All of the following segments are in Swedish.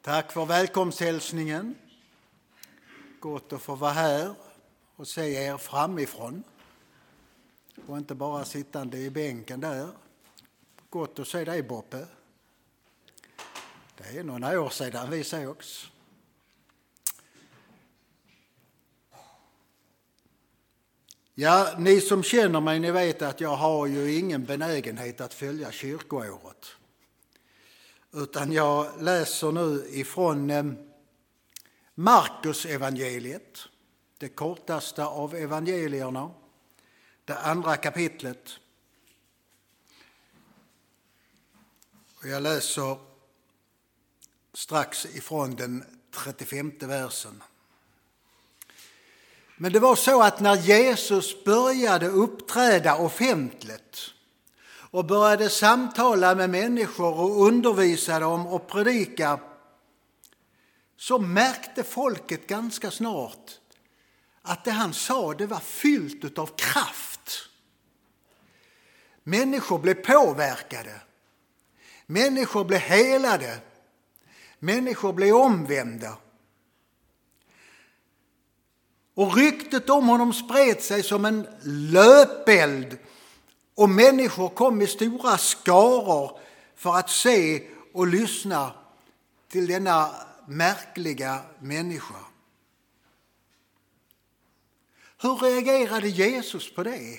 Tack för välkomsthälsningen. Gott att få vara här och se er framifrån. Och inte bara sittande i bänken där. Gott att se dig, Boppe. Det är några år sedan vi sågs. Ja, ni som känner mig, ni vet att jag har ju ingen benägenhet att följa kyrkoåret. Utan jag läser nu ifrån Markus evangeliet, det kortaste av evangelierna, det andra kapitlet. Och jag läser strax ifrån den 35:e versen. Men det var så att när Jesus började uppträda offentligt och började samtala med människor och undervisa dem och predika, så märkte folket ganska snart att det han sa, det var fyllt av kraft. Människor blev påverkade. Människor blev helade. Människor blev omvända. Och ryktet om honom spred sig som en löpeld. Och människor kom i stora skaror för att se och lyssna till denna märkliga människa. Hur reagerade Jesus på det?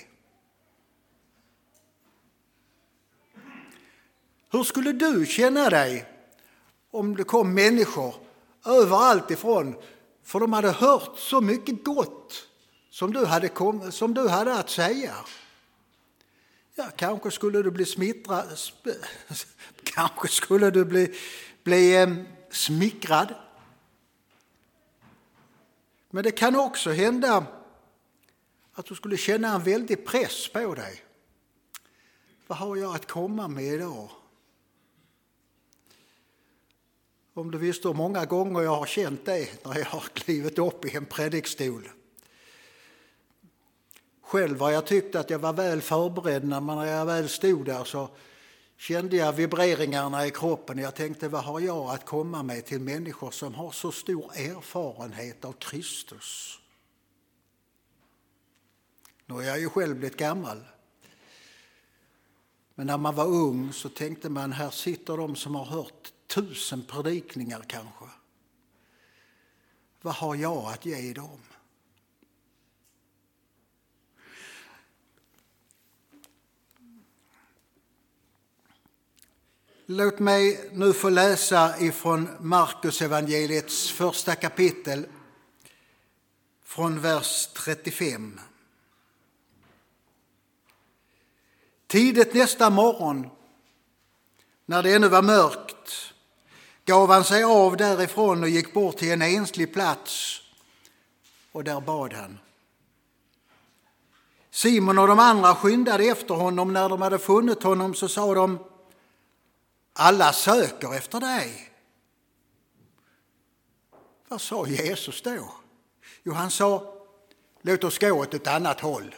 Hur skulle du känna dig om det kom människor överallt ifrån? För de hade hört så mycket gott som du hade att säga. Ja, kanske skulle du bli smickrad. Men det kan också hända att du skulle känna en väldig press på dig. Vad har jag att komma med idag? Om du visste hur många gånger jag har känt det när jag har klivit upp i en predikstol. Själv har jag tyckt att jag var väl förberedd, när jag väl stod där så kände jag vibreringarna i kroppen. Jag tänkte, vad har jag att komma med till människor som har så stor erfarenhet av Kristus? Nu är jag ju själv blivit gammal. Men när man var ung så tänkte man, här sitter de som har hört 1000 predikningar kanske. Vad har jag att ge dem? Låt mig nu få läsa ifrån Markus evangeliets första kapitel från vers 35. Tidigt nästa morgon, när det ännu var mörkt, gav han sig av därifrån och gick bort till en enslig plats, och där bad han. Simon och de andra skyndade efter honom. När de hade funnit honom så sa de, alla söker efter dig. Vad sa Jesus då? Jo, han sa, låt oss gå åt ett annat håll.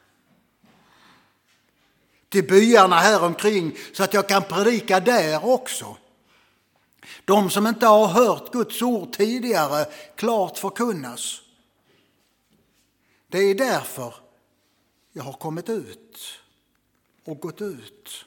Till byarna här omkring, så att jag kan predika där också. De som inte har hört Guds ord tidigare klart förkunnas. Det är därför jag har kommit ut och gått ut.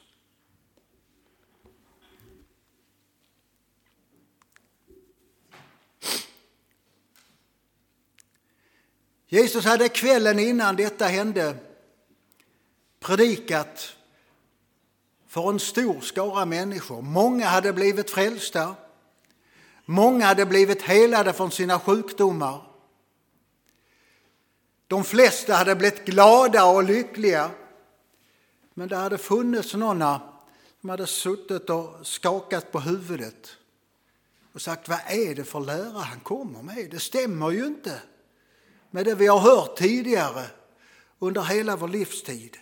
Jesus hade kvällen innan detta hände predikat för en stor skara människor. Många hade blivit frälsta. Många hade blivit helade från sina sjukdomar. De flesta hade blivit glada och lyckliga. Men det hade funnits några som hade suttit och skakat på huvudet och sagt, vad är det för lära han kommer med? Det stämmer ju inte med det vi har hört tidigare under hela vår livstid.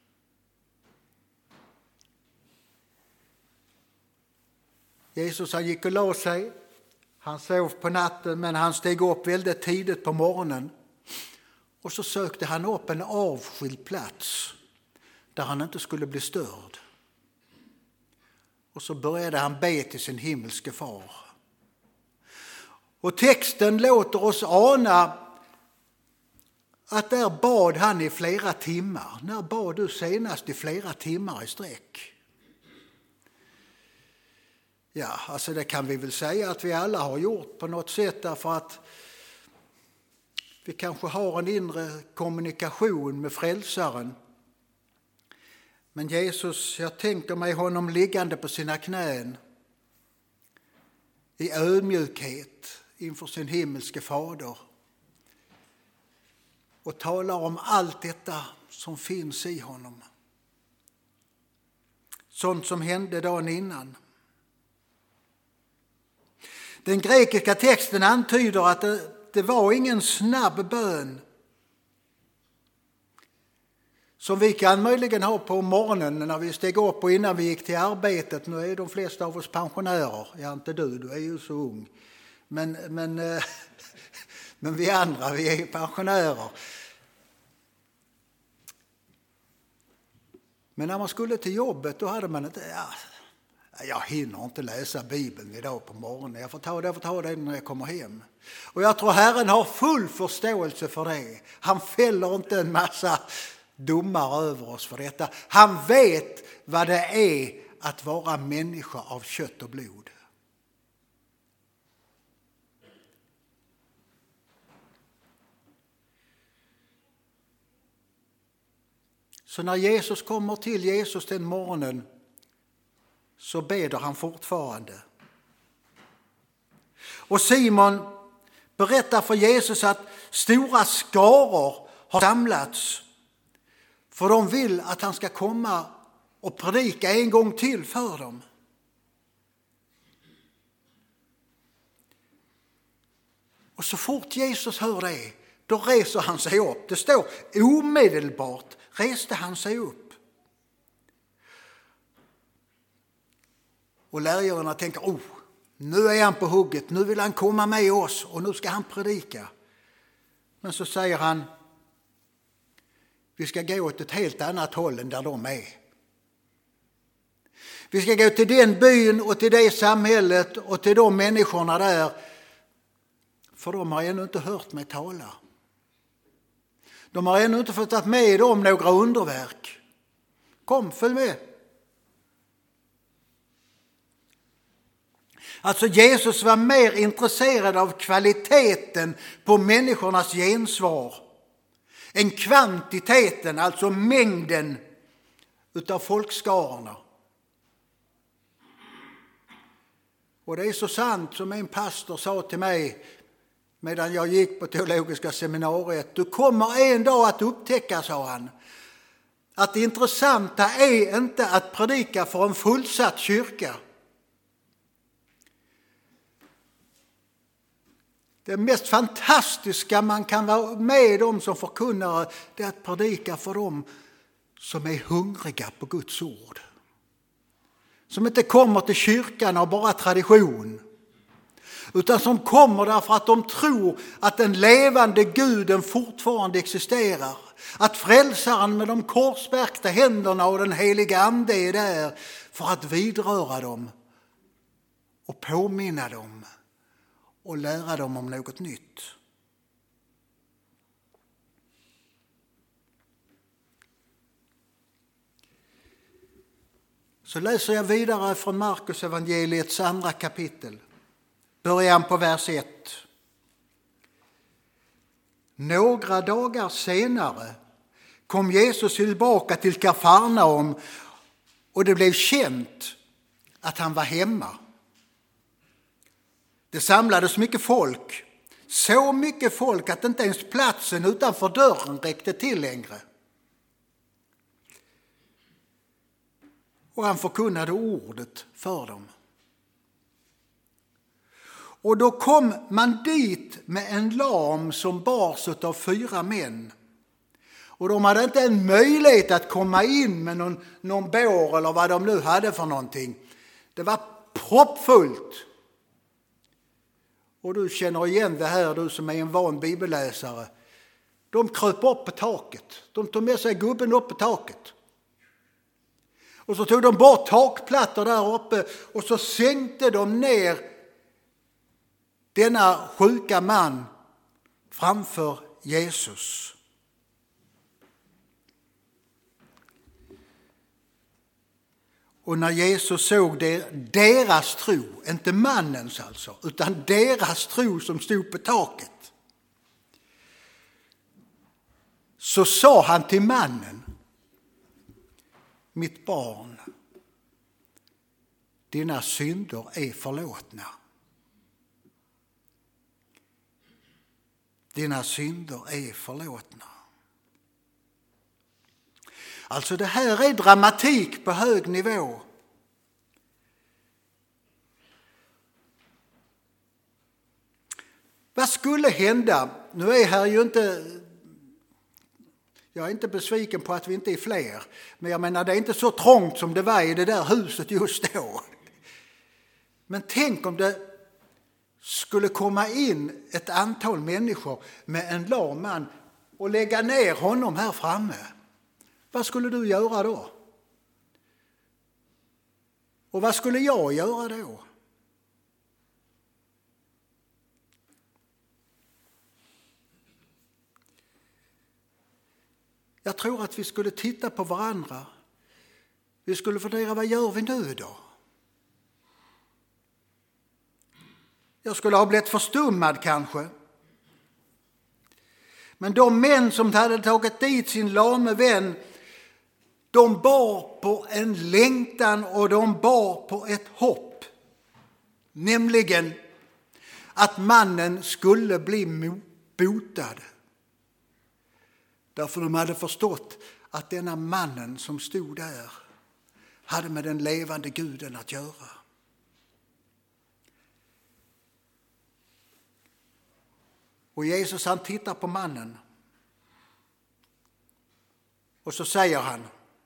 Jesus, han gick och la sig. Han sov på natten, men han steg upp väldigt tidigt på morgonen. Och så sökte han upp en avskild plats där han inte skulle bli störd. Och så började han be till sin himmelske far. Och texten låter oss ana att där bad han i flera timmar. När bad du senast i flera timmar i sträck? Ja, alltså det kan vi väl säga att vi alla har gjort på något sätt, därför att vi kanske har en inre kommunikation med frälsaren. Men Jesus, jag tänker mig honom liggande på sina knän i ödmjukhet inför sin himmelske fader och talar om allt detta som finns i honom. Sånt som hände dagen innan. Den grekiska texten antyder att det var ingen snabb bön som vi kan möjligen ha på morgonen när vi steg upp och innan vi gick till arbetet. Nu är de flesta av oss pensionärer. Ja, inte du är ju så ung. Men vi andra, vi är pensionärer. Men när man skulle till jobbet, då hade man inte... Jag hinner inte läsa Bibeln idag på morgonen. Jag får ta det när jag kommer hem. Och jag tror Herren har full förståelse för det. Han fäller inte en massa domar över oss för detta. Han vet vad det är att vara människa av kött och blod. Så när Jesus kommer till Jesus den morgonen, så beder han fortfarande. Och Simon berättar för Jesus att stora skaror har samlats, för de vill att han ska komma och predika en gång till för dem. Och så fort Jesus hör det, då reser han sig upp. Det står omedelbart reste han sig upp. Och lärjungarna tänker, nu är han på hugget, nu vill han komma med oss och nu ska han predika. Men så säger han, vi ska gå åt ett helt annat håll än där de är. Vi ska gå till den byn och till det samhället och till de människorna där, för de har ännu inte hört mig tala. De har ännu inte fått ta med om några underverk. Kom, följ med. Alltså Jesus var mer intresserad av kvaliteten på människornas gensvar än kvantiteten, alltså mängden utav folkskarorna. Och det är så sant som en pastor sa till mig medan jag gick på teologiska seminariet. Du kommer en dag att upptäcka, sa han, att det intressanta är inte att predika för en fullsatt kyrka. Det mest fantastiska man kan vara med om som förkunnare, det är att predika för dem som är hungriga på Guds ord. Som inte kommer till kyrkan av bara tradition, utan som kommer därför att de tror att den levande Guden fortfarande existerar. Att frälsaren med de korsbärkta händerna och den heliga ande är där för att vidröra dem och påminna dem och lära dem om något nytt. Så läser jag vidare från Markus evangeliets 2 kapitel. Början på vers 1. Några dagar senare kom Jesus tillbaka till Kafarnaum och det blev känt att han var hemma. Det samlades mycket folk, så mycket folk att inte ens platsen utanför dörren räckte till längre. Och han förkunnade ordet för dem. Och då kom man dit med en lam som bars av 4 män. Och de hade inte en möjlighet att komma in med någon bår eller vad de nu hade för någonting. Det var proppfullt. Och du känner igen det här, du som är en van bibelläsare. De kröp upp på taket. De tog med sig gubben upp på taket. Och så tog de bort takplattor där uppe och så sänkte de ner denna sjuka man framför Jesus. Och när Jesus såg deras tro, inte mannens alltså, utan deras tro som stod på taket, så sa han till mannen: mitt barn, dina synder är förlåtna. Dina synder är förlåtna. Alltså det här är dramatik på hög nivå. Vad skulle hända? Nu är här ju inte... Jag är inte besviken på att vi inte är fler. Men jag menar, det är inte så trångt som det var i det där huset just då. Men tänk om det skulle komma in ett antal människor med en lam man och lägga ner honom här framme. Vad skulle du göra då? Och vad skulle jag göra då? Jag tror att vi skulle titta på varandra. Vi skulle fundera, vad gör vi nu då? Jag skulle ha blivit förstummad kanske. Men de män som hade tagit dit sin lame vän, de bar på en längtan och de bar på ett hopp. Nämligen att mannen skulle bli botad. Därför de hade förstått att denna mannen som stod där hade med den levande Guden att göra. Och Jesus han tittar på mannen. Och så säger han: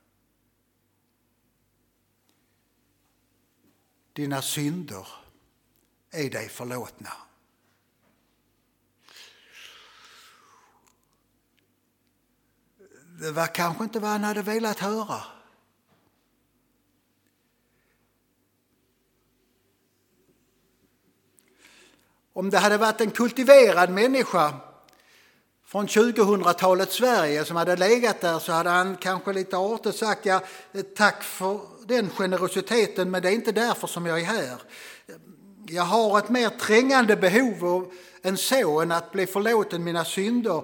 dina synder är dig förlåtna. Det var kanske inte vad han hade velat höra. Om det hade varit en kultiverad människa från 2000-talets Sverige som hade legat där, så hade han kanske lite artigt sagt: ja, tack för den generositeten, men det är inte därför som jag är här. Jag har ett mer trängande behov än så, än att bli förlåten mina synder.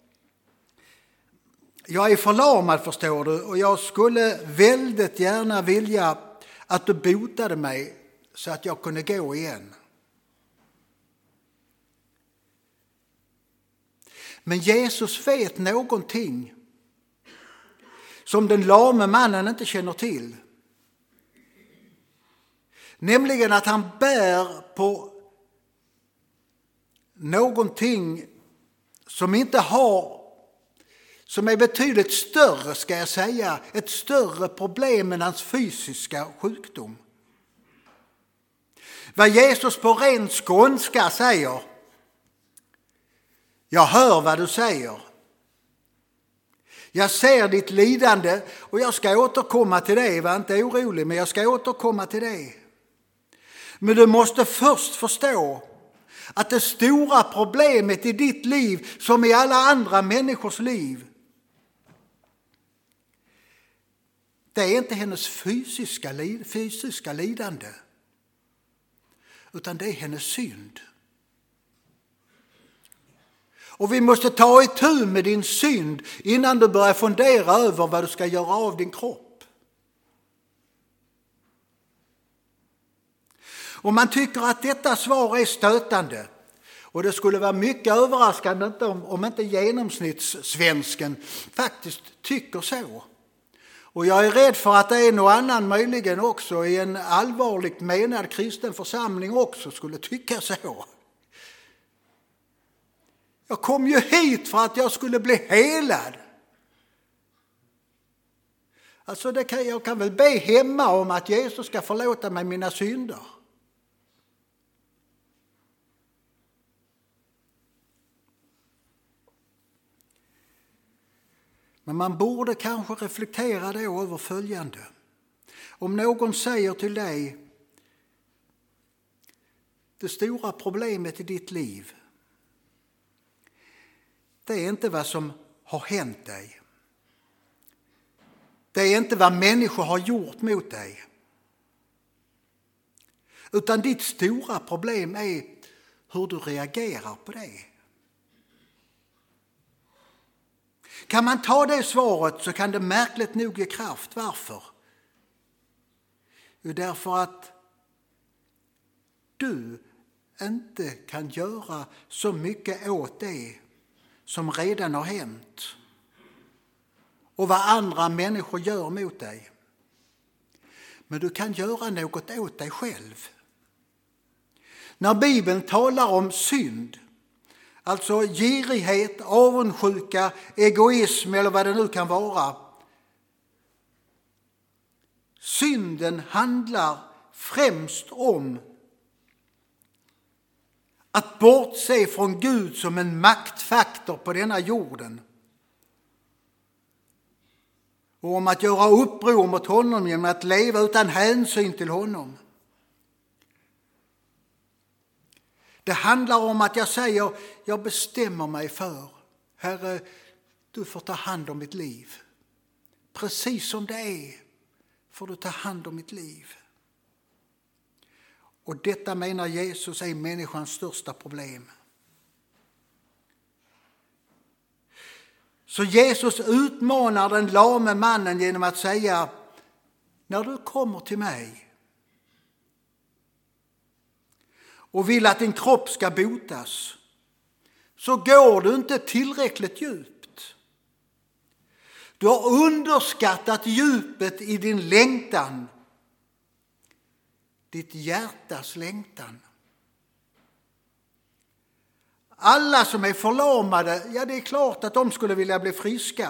Jag är förlamad, förstår du, och jag skulle väldigt gärna vilja att du botade mig så att jag kunde gå igen. Men Jesus vet någonting som den lame mannen inte känner till. Nämligen att han bär på någonting som inte har, som är betydligt större, ska jag säga, ett större problem än hans fysiska sjukdom. Vad Jesus på ren skånska säger: jag hör vad du säger. Jag ser ditt lidande och jag ska återkomma till dig. Var inte orolig, men jag ska återkomma till dig. Men du måste först förstå att det stora problemet i ditt liv, som i alla andra människors liv, det är inte hennes fysiska lidande, utan det är hennes synd. Och vi måste ta itu med din synd innan du börjar fundera över vad du ska göra av din kropp. Och man tycker att detta svar är stötande. Och det skulle vara mycket överraskande om inte genomsnittssvensken faktiskt tycker så. Och jag är rädd för att det är någon annan möjligen också i en allvarligt menad kristen församling också skulle tycka så. Jag kom ju hit för att jag skulle bli helad. Alltså jag kan väl be hemma om att Jesus ska förlåta mig mina synder. Men man borde kanske reflektera då över följande. Om någon säger till dig: det stora problemet i ditt liv, det är inte vad som har hänt dig. Det är inte vad människor har gjort mot dig. Utan ditt stora problem är hur du reagerar på det. Kan man ta det svaret så kan det märkligt nog ge kraft. Varför? Jo, därför att du inte kan göra så mycket åt det som redan har hänt och vad andra människor gör mot dig. Men du kan göra något åt dig själv. När Bibeln talar om synd, alltså girighet, avundsjuka, egoism eller vad det nu kan vara. Synden handlar främst om att bortse från Gud som en maktfaktor på denna jorden. Och om att göra uppror mot honom genom att leva utan hänsyn till honom. Det handlar om att jag säger, jag bestämmer mig för, Herre, du får ta hand om mitt liv. Precis som det är får du ta hand om mitt liv. Och detta menar Jesus är människans största problem. Så Jesus utmanar den lame mannen genom att säga, när du kommer till mig och vill att din kropp ska botas, så går du inte tillräckligt djupt. Du har underskattat djupet i din längtan, ditt hjärtas längtan. Alla som är förlamade, ja, det är klart att de skulle vilja bli friska.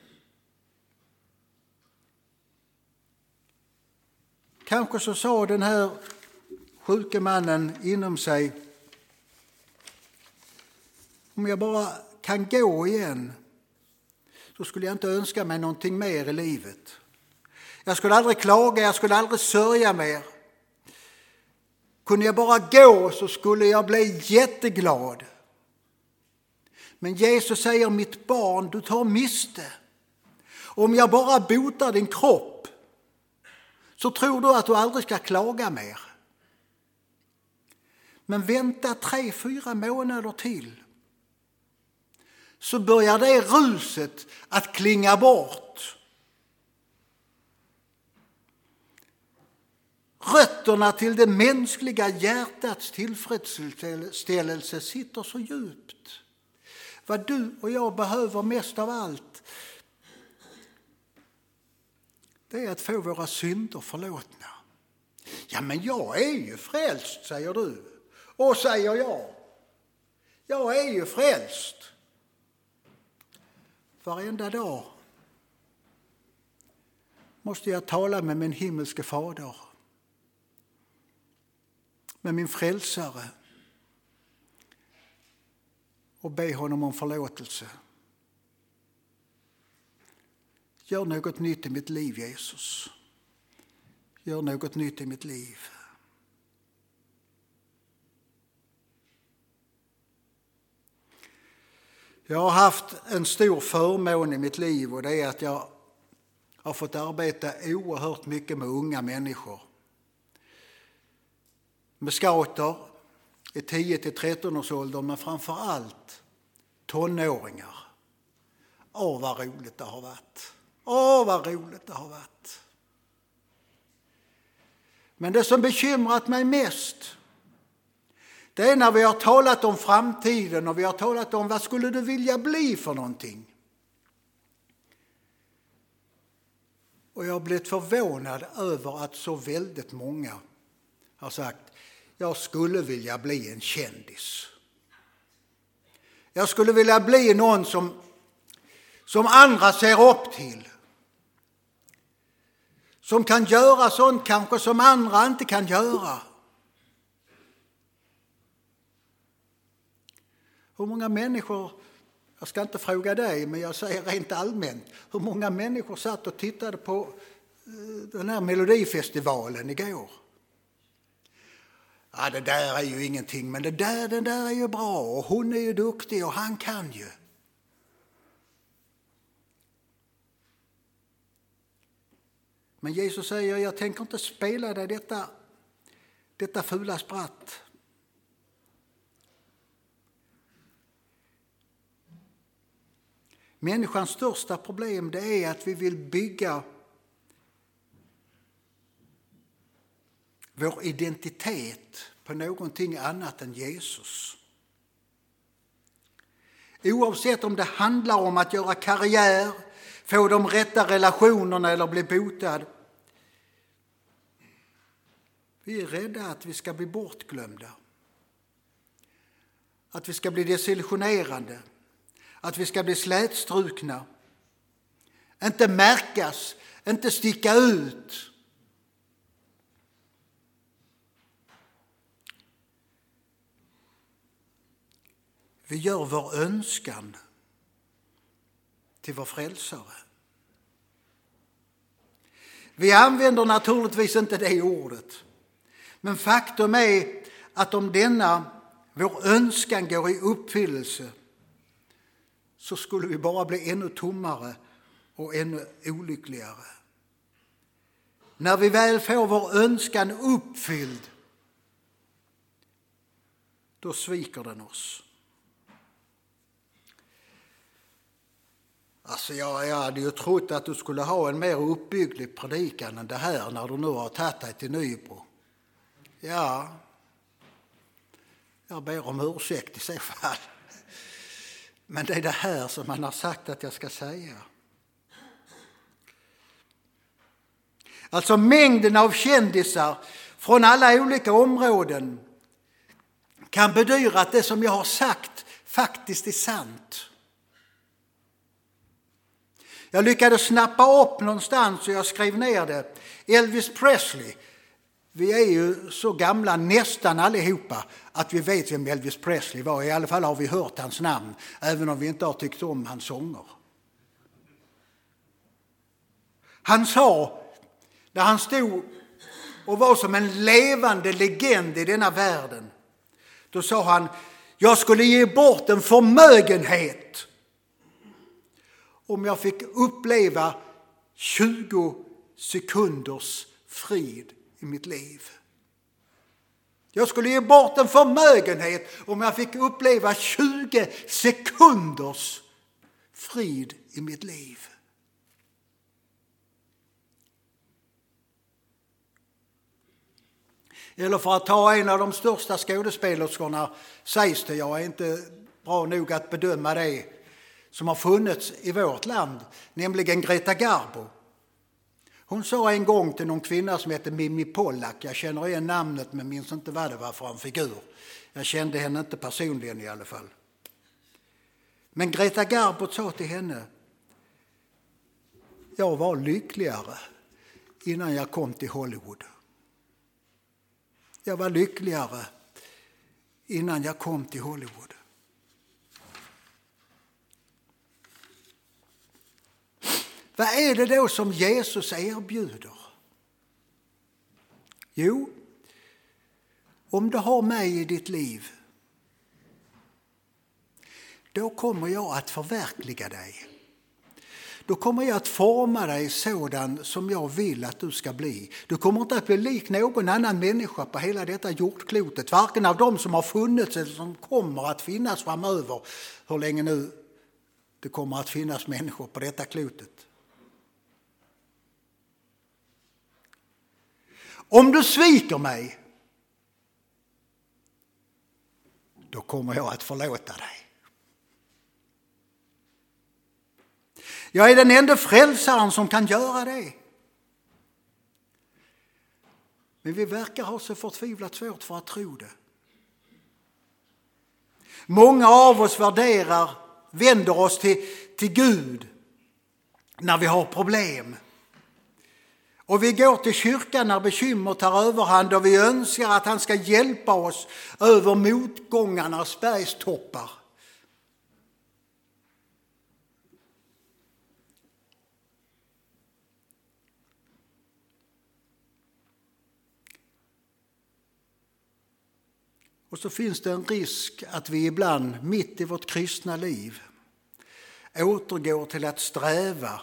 Kanske så sa den här sjuke mannen inom sig, om jag bara kan gå igen så skulle jag inte önska mig någonting mer i livet. Jag skulle aldrig klaga, jag skulle aldrig sörja mer. Kunde jag bara gå så skulle jag bli jätteglad. Men Jesus säger, mitt barn, du tar miste. Om jag bara botar din kropp så tror du att du aldrig ska klaga mer. Men vänta 3-4 månader till så börjar det ruset att klinga bort. Rötterna till det mänskliga hjärtats tillfredsställelse sitter så djupt. Vad du och jag behöver mest av allt, det är att få våra synder förlåtna. Ja, men jag är ju frälst, säger du. Och säger jag. Jag är ju frälst. Varenda dag måste jag tala med min himmelske fader. Med min frälsare. Och be honom om förlåtelse. Gör något nytt i mitt liv, Jesus. Gör något nytt i mitt liv. Jag har haft en stor förmån i mitt liv och det är att jag har fått arbeta oerhört mycket med unga människor. Med scouter i 10-13 års ålder, men framför allt tonåringar. Åh, vad roligt det har varit. Åh, vad roligt det har varit. Men det som bekymrat mig mest, det är när vi har talat om framtiden och vi har talat om vad skulle du vilja bli för någonting. Och jag har blivit förvånad över att så väldigt många har sagt, jag skulle vilja bli en kändis. Jag skulle vilja bli någon som andra ser upp till. Som kan göra sånt kanske som andra inte kan göra. Hur många människor, jag ska inte fråga dig men jag säger rent allmänt, hur många människor satt och tittade på den här Melodifestivalen igår? Ja, det där är ju ingenting, men den där är ju bra och hon är ju duktig och han kan ju. Men Jesus säger, jag tänker inte spela dig detta fula spratt. Människans största problem det är att vi vill bygga vår identitet på någonting annat än Jesus. Oavsett om det handlar om att göra karriär, få de rätta relationerna eller bli botad. Vi är rädda att vi ska bli bortglömda. Att vi ska bli desillusionerande. Att vi ska bli slätstrukna. Inte märkas, inte sticka ut. Vi gör vår önskan till vår frälsare. Vi använder naturligtvis inte det ordet. Men faktum är att om vår önskan går i uppfyllelse så skulle vi bara bli ännu tommare och ännu olyckligare. När vi väl får vår önskan uppfylld, då sviker den oss. Alltså jag hade ju trott att du skulle ha en mer uppbygglig predikan än det här när du nu har tagit dig till Nybro. Ja, jag ber om ursäkt i så fall. Men det är det här som man har sagt att jag ska säga. Alltså mängden av kändisar från alla olika områden kan bedyra att det som jag har sagt faktiskt är sant. Jag lyckades snappa upp någonstans och jag skrev ner det. Elvis Presley. Vi är ju så gamla nästan allihopa att vi vet vem Elvis Presley var. I alla fall har vi hört hans namn, även om vi inte har tyckt om hans sånger. Han sa, när han stod och var som en levande legend i denna världen, då sa han, jag skulle ge bort en förmögenhet om jag fick uppleva 20 sekunders frid i mitt liv. Jag skulle ge bort en förmögenhet om jag fick uppleva 20 sekunders frid i mitt liv. Eller för att ta en av de största skådespelerskorna, sägs det, jag är inte bra nog att bedöma det, som har funnits i vårt land, nämligen Greta Garbo. Hon sa en gång till någon kvinna som heter Mimi Pollack, jag känner igen namnet men minns inte vad det var för en figur. Jag kände henne inte personligen i alla fall. Men Greta Garbo sa till henne, jag var lyckligare innan jag kom till Hollywood. Jag var lyckligare innan jag kom till Hollywood. Vad är det då som Jesus erbjuder? Jo, om du har mig i ditt liv, då kommer jag att förverkliga dig. Då kommer jag att forma dig sådan som jag vill att du ska bli. Du kommer inte att bli lik någon annan människa på hela detta jordklotet. Varken av dem som har funnits eller som kommer att finnas framöver. Hur länge nu det kommer att finnas människor på detta klotet. Om du sviker mig, då kommer jag att förlåta dig. Jag är den enda frälsaren som kan göra det. Men vi verkar ha så förtvivlat svårt för att tro det. Många av oss vänder oss till Gud när vi har problem. Och vi går till kyrkan när bekymmer tar överhand och vi önskar att han ska hjälpa oss över motgångarnas bergstoppar. Och så finns det en risk att vi ibland mitt i vårt kristna liv återgår till att sträva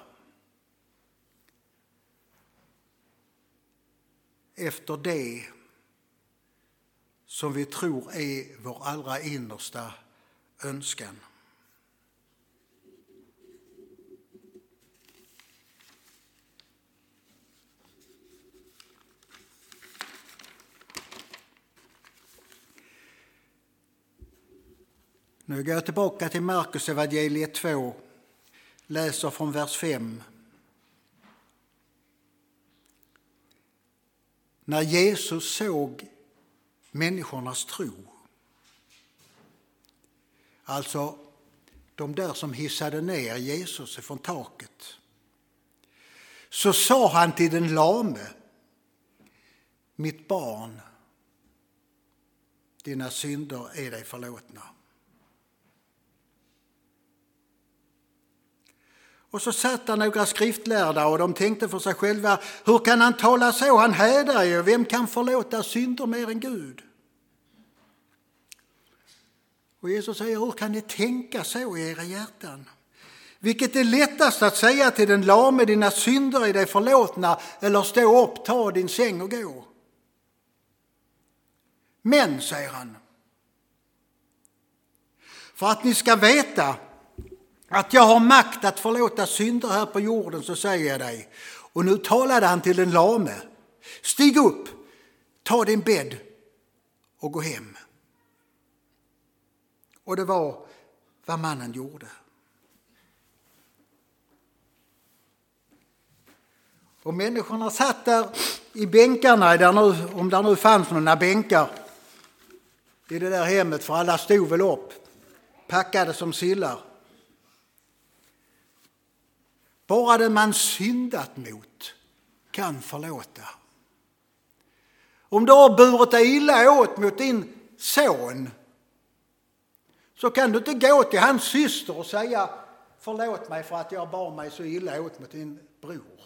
efter det som vi tror är vår allra innersta önskan. Nu går jag tillbaka till Markus evangeliet 2, läser från vers 5. När Jesus såg människornas tro, alltså de där som hissade ner Jesus från taket, så sa han till den lame: mitt barn, dina synder är dig förlåtna. Och så satt där några skriftlärda och de tänkte för sig själva: hur kan han tala så? Han hädar ju. Vem kan förlåta synder mer än Gud? Och Jesus säger: hur kan ni tänka så i era hjärtan? Vilket är lättast att säga till den lame: dina synder är dig förlåtna, eller stå upp, ta din säng och gå? Men, säger han, för att ni ska veta att jag har makt att förlåta synder här på jorden, så säger jag dig. Och nu talade han till den lame: stig upp, ta din bädd och gå hem. Och det var vad mannen gjorde. Och människorna satt där i bänkarna, om det nu fanns några bänkar i det där hemmet, för alla stod väl upp, packade som sillar. Bara det man syndat mot kan förlåta. Om du har burit dig illa åt mot din son, så kan du inte gå till hans syster och säga: förlåt mig för att jag bar mig så illa åt mot din bror.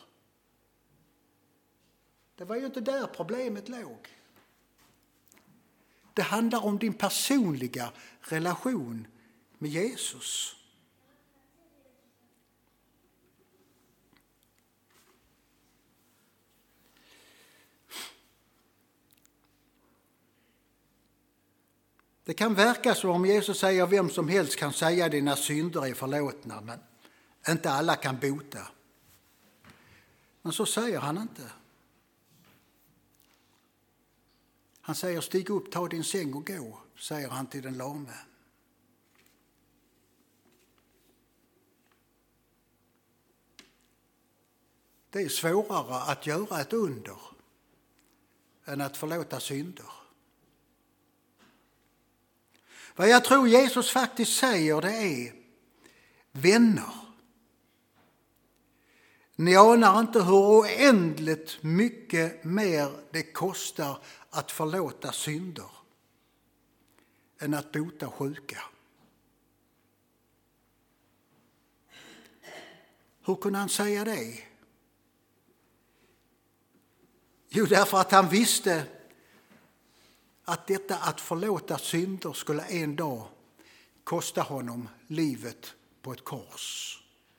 Det var ju inte där problemet låg. Det handlar om din personliga relation med Jesus. Det kan verka som om Jesus säger: vem som helst kan säga dina synder är förlåtna, men inte alla kan bota. Men så säger han inte. Han säger: stig upp, ta din säng och gå, säger han till den lame. Det är svårare att göra ett under än att förlåta synder. Vad jag tror Jesus faktiskt säger, det är: vänner, ni anar inte hur oändligt mycket mer det kostar att förlåta synder än att bota sjuka. Hur kunde han säga det? Jo, därför att han visste att detta att förlåta synder skulle en dag kosta honom livet på ett kors.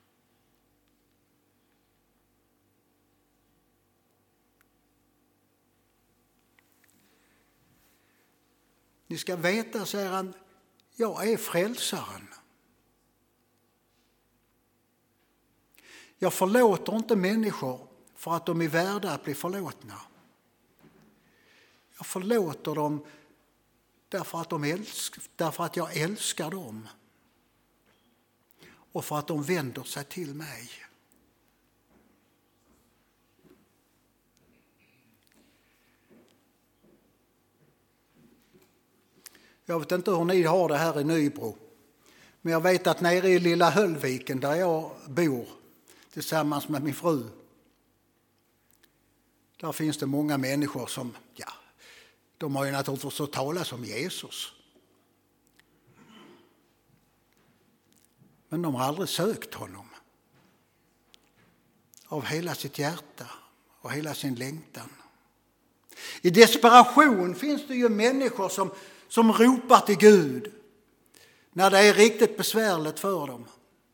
Ni ska veta, säger han, jag är frälsaren. Jag förlåter inte människor för att de är värda att bli förlåtna. Jag förlåter dem därför att jag älskar dem och för att de vänder sig till mig. Jag vet inte hur ni har det här i Nybro, men jag vet att nere i Lilla Höllviken, där jag bor tillsammans med min fru, där finns det många människor som, de har ju naturligtvis hört talas om Jesus. Men de har aldrig sökt honom av hela sitt hjärta och hela sin längtan. I desperation finns det ju människor som ropar till Gud när det är riktigt besvärligt för dem.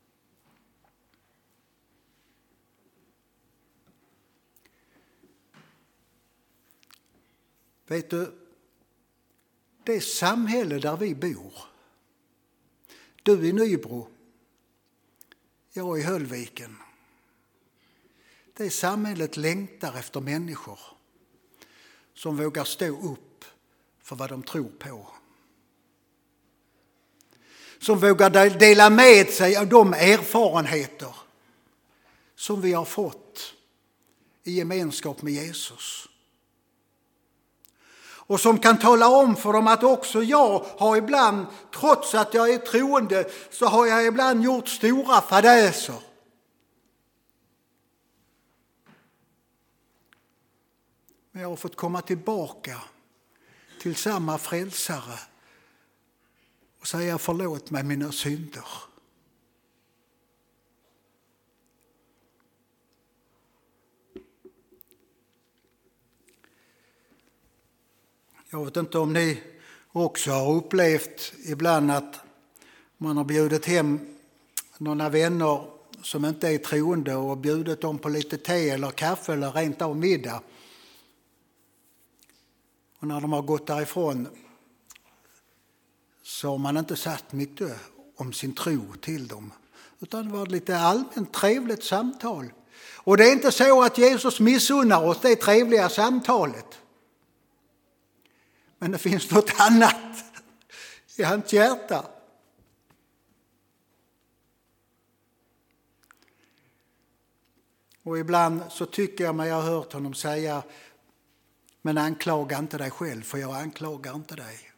Vet du, det samhälle där vi bor, du i Nybro, jag i Höllviken, det samhället längtar efter människor som vågar stå upp för vad de tror på. Som vågar dela med sig av de erfarenheter som vi har fått i gemenskap med Jesus. Och som kan tala om för dem att också jag har ibland, trots att jag är troende, så har jag ibland gjort stora fadäser. Men jag har fått komma tillbaka till samma frälsare och säga förlåt mig mina synder. Jag vet inte om ni också har upplevt ibland att man har bjudit hem några vänner som inte är troende och bjudit dem på lite te eller kaffe eller rent av middag. Och när de har gått därifrån så har man inte sagt mycket om sin tro till dem. Utan det var lite allmänt trevligt samtal. Och det är inte så att Jesus missunnar oss det trevliga samtalet. Men det finns något annat i hans hjärta. Och ibland så tycker jag mig ha hört honom säga: men anklaga inte dig själv, för jag anklagar inte dig.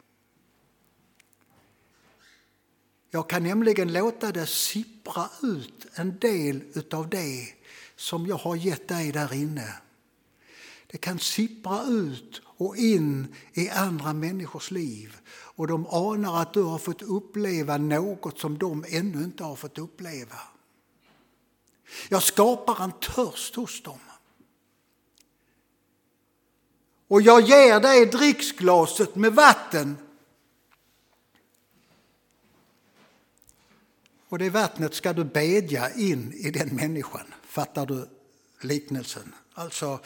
Jag kan nämligen låta det sippra ut en del utav det som jag har gett dig där inne. Det kan sippra ut och in i andra människors liv. Och de anar att du har fått uppleva något som de ännu inte har fått uppleva. Jag skapar en törst hos dem. Och jag ger dig dricksglaset med vatten. Och det vattnet ska du bedja in i den människan. Fattar du liknelsen? Alltså,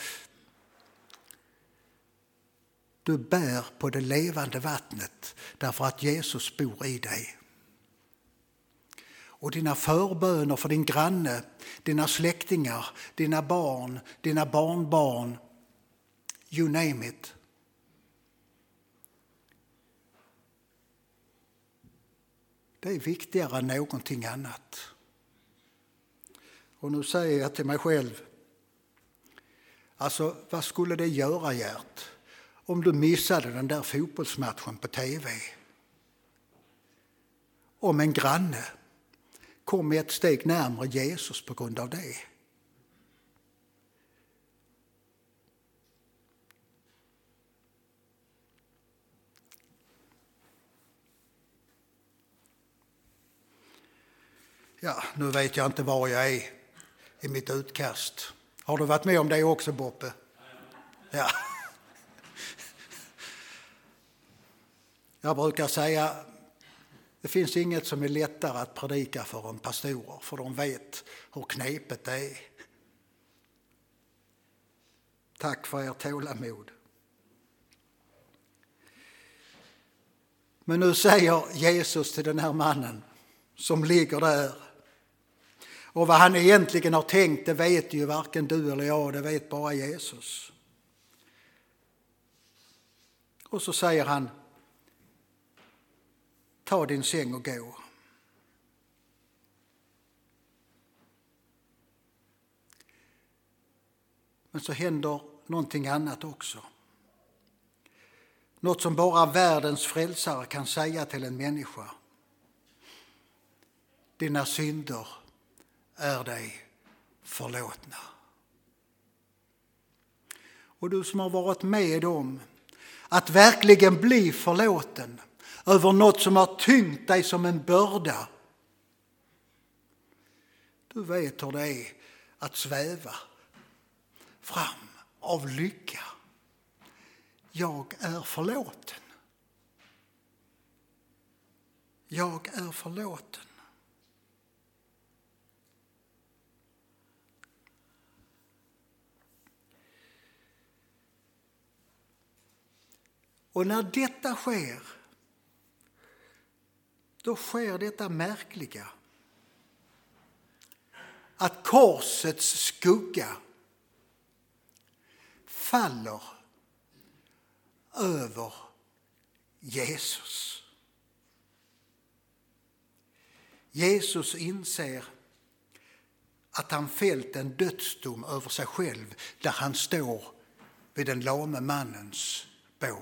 du bär på det levande vattnet därför att Jesus bor i dig. Och dina förböner för din granne, dina släktingar, dina barn, dina barnbarn, you name it. Det är viktigare än någonting annat. Och nu säger jag till mig själv, alltså vad skulle det göra, Gert, om du missade den där fotbollsmatchen på tv? Om en granne kom ett steg närmare Jesus på grund av det. Ja, nu vet jag inte var jag är i mitt utkast. Har du varit med om det också, Boppe? Ja. Jag brukar säga, det finns inget som är lättare att predika för en pastorer, för de vet hur knepet det är. Tack för er tålamod. Men nu säger Jesus till den här mannen som ligger där. Och vad han egentligen har tänkt, det vet ju varken du eller jag, det vet bara Jesus. Och så säger han, ta din säng och gå. Men så händer någonting annat också. Något som bara världens frälsare kan säga till en människa. Dina synder är dig förlåtna. Och du som har varit med om att verkligen bli förlåten över något som har tyngt dig som en börda. Du vet hur det är att sväva fram av lycka. Jag är förlåten. Jag är förlåten. Och när detta sker, då sker detta märkliga. Att korsets skugga faller över Jesus. Jesus inser att han fällt en dödsdom över sig själv där han står vid den lame mannens bår.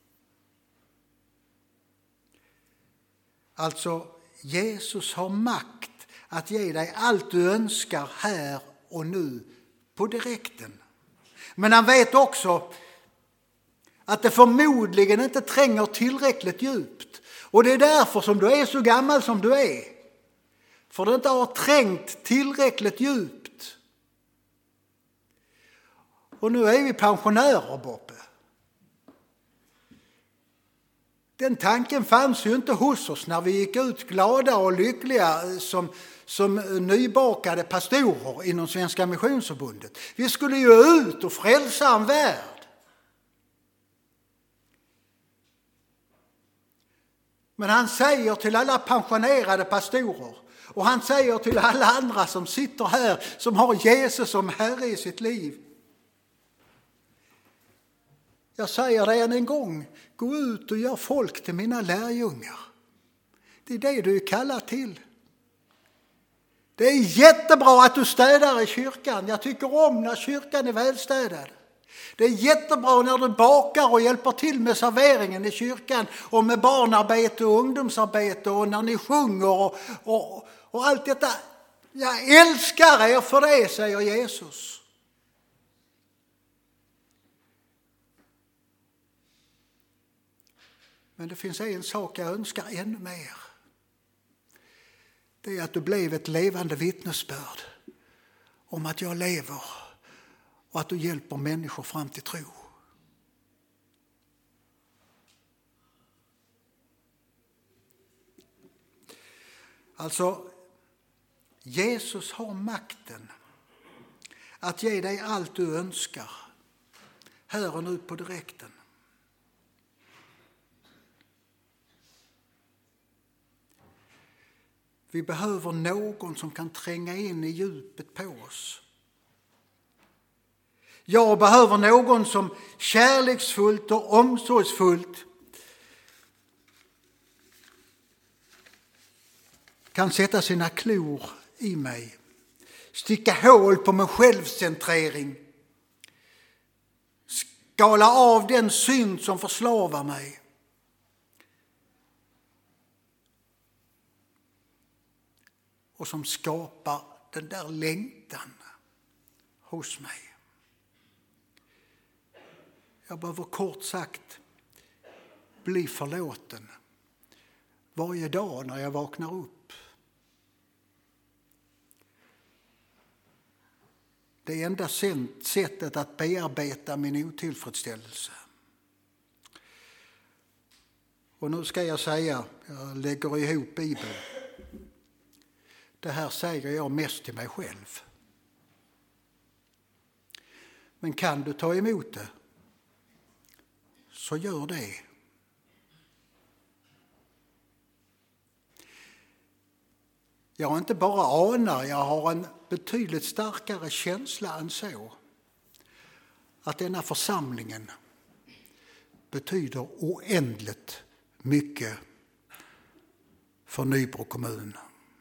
Alltså, Jesus har makt att ge dig allt du önskar här och nu på direkten. Men han vet också att det förmodligen inte tränger tillräckligt djupt. Och det är därför som du är så gammal som du är. För det inte har trängt tillräckligt djupt. Och nu är vi pensionärer, Boppe. Den tanken fanns ju inte hos oss när vi gick ut glada och lyckliga som nybakade pastorer inom Svenska Missionsförbundet. Vi skulle ju ut och frälsa en värld. Men han säger till alla pensionerade pastorer och han säger till alla andra som sitter här som har Jesus som Herre i sitt liv. Jag säger det än en gång, gå ut och gör folk till mina lärjungar. Det är det du är kallad till. Det är jättebra att du städar i kyrkan. Jag tycker om när kyrkan är välstädad. Det är jättebra när du bakar och hjälper till med serveringen i kyrkan och med barnarbete och ungdomsarbete och när ni sjunger och allt detta. Jag älskar er för det, säger Jesus. Men det finns en sak jag önskar ännu mer. Det är att du blev ett levande vittnesbörd om att jag lever och att du hjälper människor fram till tro. Alltså, Jesus har makten att ge dig allt du önskar här och nu på direkten. Vi behöver någon som kan tränga in i djupet på oss. Jag behöver någon som kärleksfullt och omsorgsfullt kan sätta sina klor i mig. Sticka hål på min självcentrering. Skala av den synd som förslavar mig. Och som skapar den där längtan hos mig. Jag behöver kort sagt bli förlåten varje dag när jag vaknar upp. Det är enda sättet att bearbeta min otillfredsställelse. Och nu ska jag säga, jag lägger ihop Bibeln. Det här säger jag mest till mig själv. Men kan du ta emot det, så gör det. Jag inte bara anar, jag har en betydligt starkare känsla än så. Att denna församlingen betyder oändligt mycket för Nybro kommun.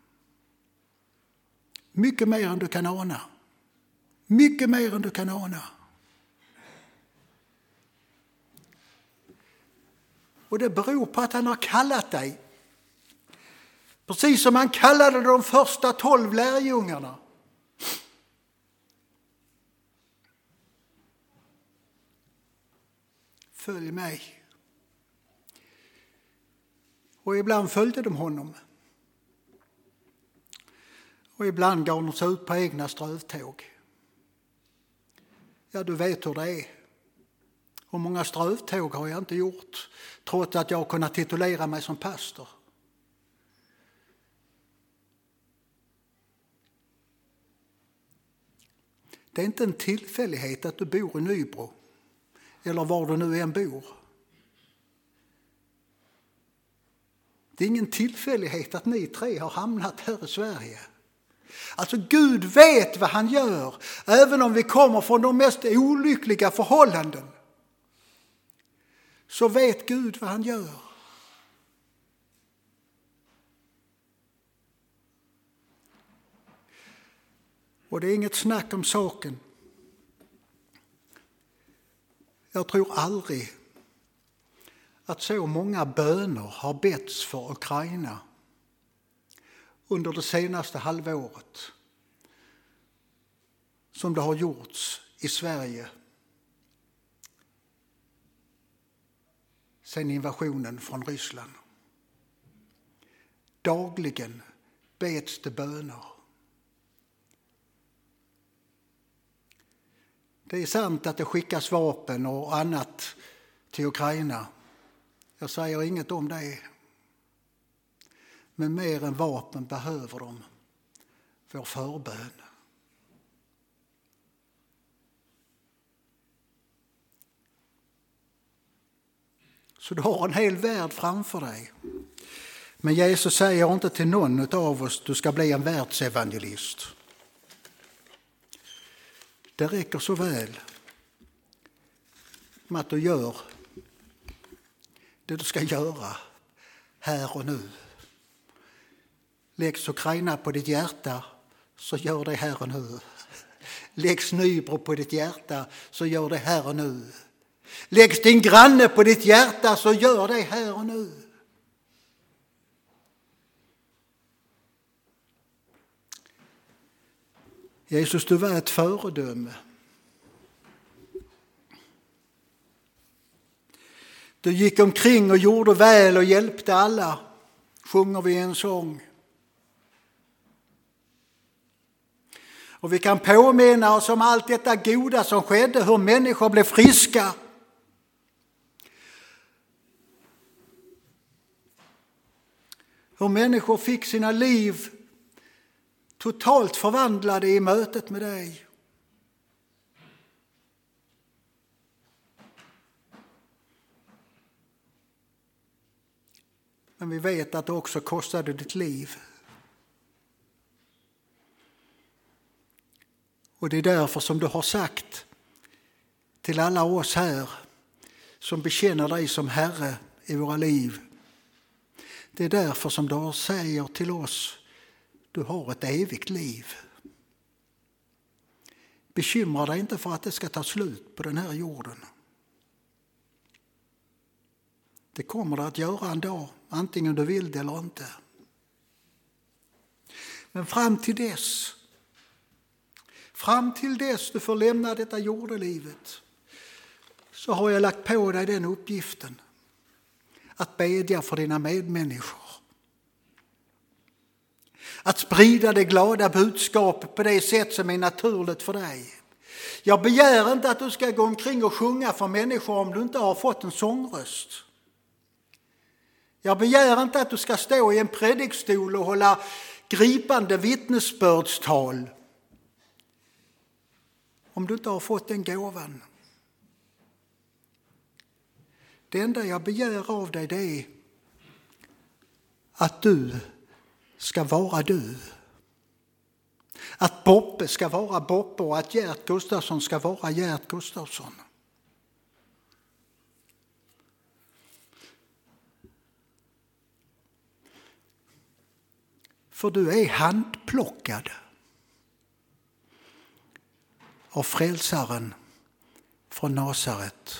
Mycket mer än du kan ana. Mycket mer än du kan ana. Och det beror på att han har kallat dig. Precis som han kallade de första 12 lärjungarna. Följ mig. Och ibland följde de honom. Och ibland gav de sig ut på egna strövtåg. Ja, du vet hur det är. Och många strövtåg har jag inte gjort, trots att jag har kunnat titulera mig som pastor. Det är inte en tillfällighet att du bor i Nybro eller var du nu än bor. Det är ingen tillfällighet att ni tre har hamnat här i Sverige. Alltså Gud vet vad han gör, även om vi kommer från de mest olyckliga förhållanden. Så vet Gud vad han gör. Och det är inget snack om saken. Jag tror aldrig att så många böner har betts för Ukraina under det senaste halvåret som det har gjorts i Sverige sedan invasionen från Ryssland. Dagligen beds det böner. Det är sant att det skickas vapen och annat till Ukraina. Jag säger inget om det. Men mer än vapen behöver de vår förbön. Så du har en hel värld framför dig. Men Jesus säger inte till någon av oss du ska bli en världsevangelist. Det räcker så väl med att du gör det du ska göra här och nu. Läggs Ukraina på ditt hjärta, så gör det här och nu. Läggs Nybro på ditt hjärta, så gör det här och nu. Läggs din granne på ditt hjärta, så gör det här och nu. Jesus, du var ett föredöme. Du gick omkring och gjorde väl och hjälpte alla, sjunger vi en sång. Och vi kan påminna oss om allt detta goda som skedde, hur människor blev friska. Hur människor fick sina liv totalt förvandlade i mötet med dig. Men vi vet att det också kostade ditt liv. Och det är därför som du har sagt till alla oss här som bekänner dig som Herre i våra liv. Det är därför som du säger till oss, du har ett evigt liv. Bekymra dig inte för att det ska ta slut på den här jorden. Det kommer det att göra en dag, antingen du vill det eller inte. Men fram till dess du får lämna detta jordelivet, så har jag lagt på dig den uppgiften att bedja för dina medmänniskor. Att sprida det glada budskapet på det sätt som är naturligt för dig. Jag begär inte att du ska gå omkring och sjunga för människor om du inte har fått en sångröst. Jag begär inte att du ska stå i en predikstol och hålla gripande vittnesbördstal om du inte har fått den gåvan. Det enda jag begär av dig, det är att du ska vara du. Att Boppe ska vara Boppe och att Gert Gustafsson ska vara Gert Gustafsson. För du är handplockad av frälsaren från Nasaret.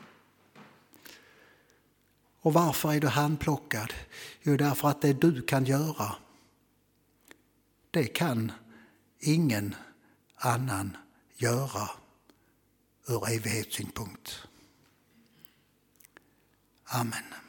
Och varför är du handplockad? Jo, därför att det du kan göra, det kan ingen annan göra ur evighetssynpunkt. Amen.